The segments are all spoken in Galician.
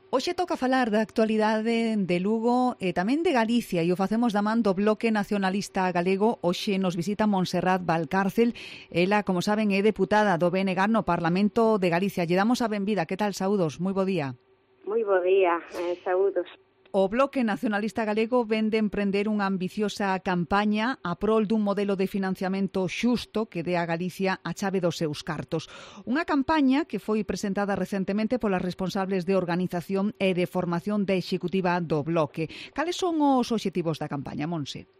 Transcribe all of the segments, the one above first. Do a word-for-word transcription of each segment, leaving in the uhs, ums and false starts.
Hoxe toca falar da actualidade de Lugo e tamén de Galicia e o facemos da man do Bloque Nacionalista Galego. Hoxe nos visita Montserrat Valcárcel. Ela, como saben, é deputada do B N G no Parlamento de Galicia. Lle damos a benvida. Que tal, saúdos? Moi bo día. Moi bo día, eh, saúdos. O Bloque Nacionalista Galego ven de emprender unha ambiciosa campaña a prol dun modelo de financiamento xusto que dé a Galicia a chave dos seus cartos. Unha campaña que foi presentada recentemente polas responsables de organización e de formación da executiva do Bloque. Cales son os obxectivos da campaña, Monse?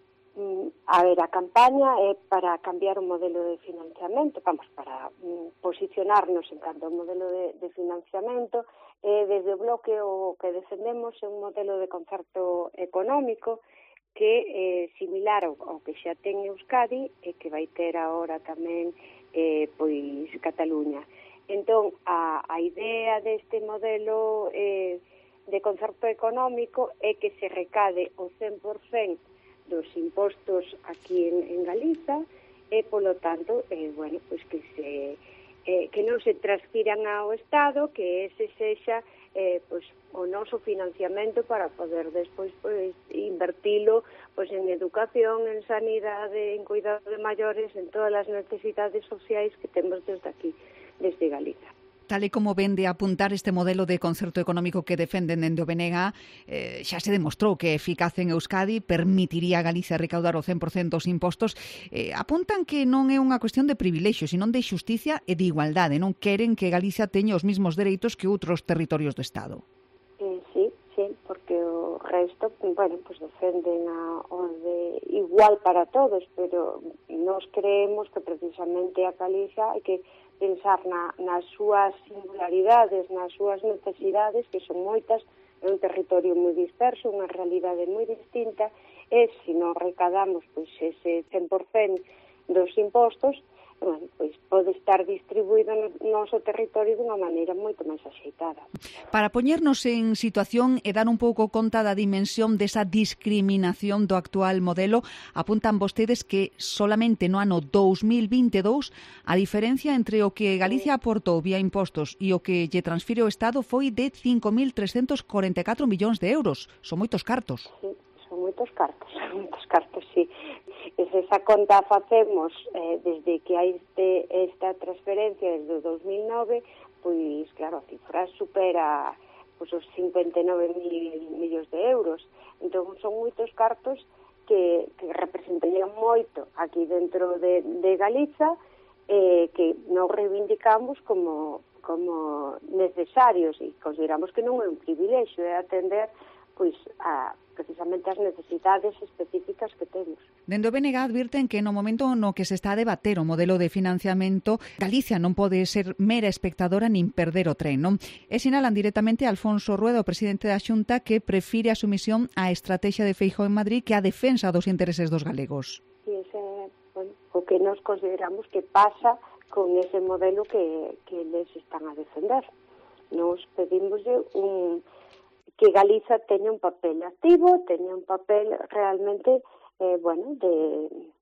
A ver, a campaña é para cambiar o modelo de financiamento, vamos, para mm, posicionarnos en canto ao modelo de, de financiamento. E desde o Bloque o que defendemos é un modelo de concerto económico que é eh, similar ao, ao que xa ten Euskadi e que vai ter agora tamén eh, pois Cataluña. Entón, a, a idea deste modelo eh, de concerto económico é que se recade o cen por cento dos impostos aquí en, en Galiza e, polo tanto, eh, bueno, pues que se eh, que non se transfiran ao Estado, que ese sexa eh, pues, o noso financiamento para poder despois pues, invertilo pues, en educación, en sanidade, en cuidado de maiores, en todas as necesidades sociais que temos desde aquí, desde Galiza. Tal e como ven de apuntar este modelo de concerto económico que defenden dende o B N G, eh, xa se demostrou que é eficaz en Euskadi, permitiría a Galicia recaudar o cen por cento dos impostos. Eh, apuntan que non é unha cuestión de privilexio, sino de xusticia e de igualdade. Non queren que Galicia teña os mesmos dereitos que outros territorios do Estado. Eh, sí, sí, porque o resto, bueno, pues defenden a, o de igual para todos, pero nos creemos que precisamente a Galicia hai que pensar na, nas súas singularidades, nas súas necesidades, que son moitas, é un territorio moi disperso, unha realidade moi distinta, e se non recadamos pois, ese cen por cento dos impostos, bueno, pois pode estar distribuído no noso territorio dunha maneira moito máis axeitada. Para poñernos en situación e dar un pouco conta da dimensión desa discriminación do actual modelo, apuntan vostedes que solamente no ano dous mil vinte e dous a diferencia entre o que Galicia aportou vía impostos e o que lle transfire o Estado foi de cinco mil trescentos corenta e catro millóns de euros. Son moitos cartos. Sí, son moitos cartos, son moitos cartos, sí. E se esa conta facemos eh, desde que hai este, esta transferencia desde o dos mil nove, pois, claro, a cifra supera pois, os cincuenta e nove mil millóns de euros. Entón, son moitos cartos que, que representarían moito aquí dentro de, de Galiza, eh, que non reivindicamos como, como necesarios e consideramos que non é un privilexio, é atender pois a precisamente as necesidades específicas que temos. Dende o B N G advirten que no momento no que se está a debater o modelo de financiamento, Galicia non pode ser mera espectadora nin perder o tren, non? E sinalan directamente a Alfonso Rueda, o presidente da Xunta, que prefire a sumisión á estrategia de Feijóo en Madrid que a defensa dos intereses dos galegos. Sí, ese, bueno, o que nos consideramos que pasa con ese modelo que, que les están a defender. Nos pedimos un que Galiza teña un papel activo, teña un papel realmente, eh, bueno, de,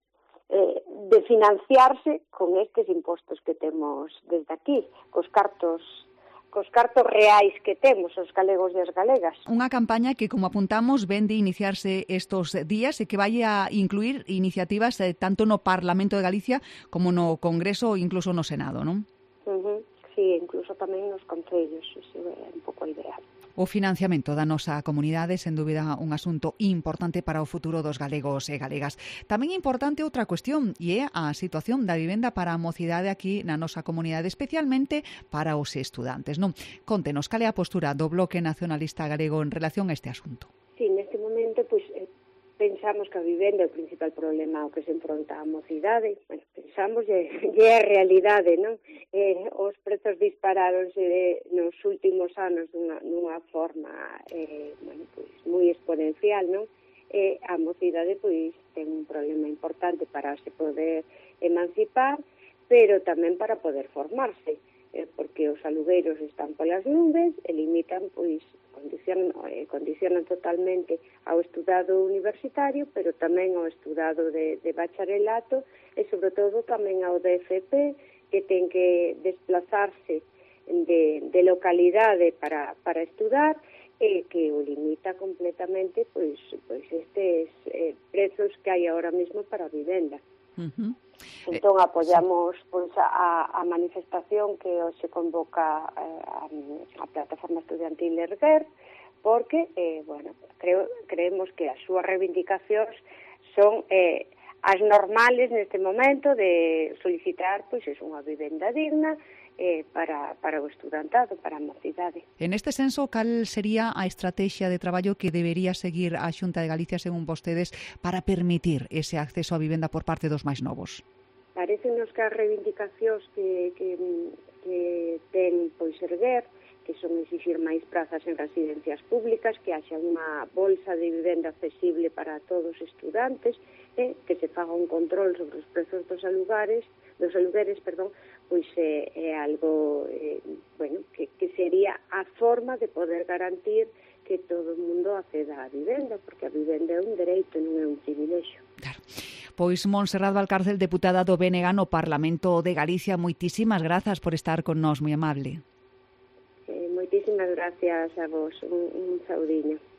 eh, de financiarse con estes impostos que temos desde aquí, cos cartos cos cartos reais que temos os galegos e as galegas. Unha campaña que, como apuntamos, ven de iniciarse estos días e que vai a incluir iniciativas eh, tanto no Parlamento de Galicia como no Congreso ou incluso no Senado, non? Uh-huh. Sí, incluso tamén nos concellos, iso é un pouco a idea. O financiamento da nosa comunidade, sen dúbida, un asunto importante para o futuro dos galegos e galegas. Tamén é importante outra cuestión, e é a situación da vivenda para a mocidade aquí na nosa comunidade, especialmente para os estudantes, non? Contenos, cal é a postura do Bloque Nacionalista Galego en relación a este asunto? Sí, neste momento, pois, eh, pensamos que a vivenda é o principal problema ao que se enfronta a mocidade. Bueno, pensamos que é a realidade, non? Eh, os prezos disparáronse de, nos últimos anos dunha, dunha forma eh, bueno, pois, moi exponencial, non? Eh, a mocidade pois, ten un problema importante para se poder emancipar, pero tamén para poder formarse, eh, porque os alugueiros están polas nubes e limitan pois condicionan, eh, condicionan totalmente ao estudado universitario, pero tamén ao estudado de, de bacharelato e, sobre todo, tamén ao D F P, que ten que desplazarse de, de localidade para, para estudar, e que o limita completamente pois, pois estes eh, prezos que hai ahora mesmo para a vivenda. Uh-huh. Entón, eh, apoiamos sí. pois, a, a manifestación que hoxe convoca eh, a, a plataforma estudiantil Erguer, porque, eh, bueno, creo, creemos que as súas reivindicacións son eh, as normales neste momento de solicitar pois, es unha vivenda digna eh, para, para o estudantado, para a mocidade. En este senso, cal sería a estrategia de traballo que debería seguir a Xunta de Galicia, según vostedes, para permitir ese acceso a vivenda por parte dos máis novos? Parécenos que as reivindicacións que, que, que ten pois Erguer, que son exixir máis prazas en residencias públicas, que haxa unha bolsa de vivenda accesible para todos os estudantes, eh, que se faga un control sobre os prezos dos alugares, dos alugueres, perdón, pois é, é algo eh, bueno, que, que sería a forma de poder garantir que todo o mundo acceda á vivenda, porque a vivenda é un dereito, non é un privilexio. Claro. Pois Montserrat Valcárcel, deputada do B N G no Parlamento de Galicia, moitísimas grazas por estar con nós, moi amable. Eh, moitísimas gracias a vos, un, un saudiño.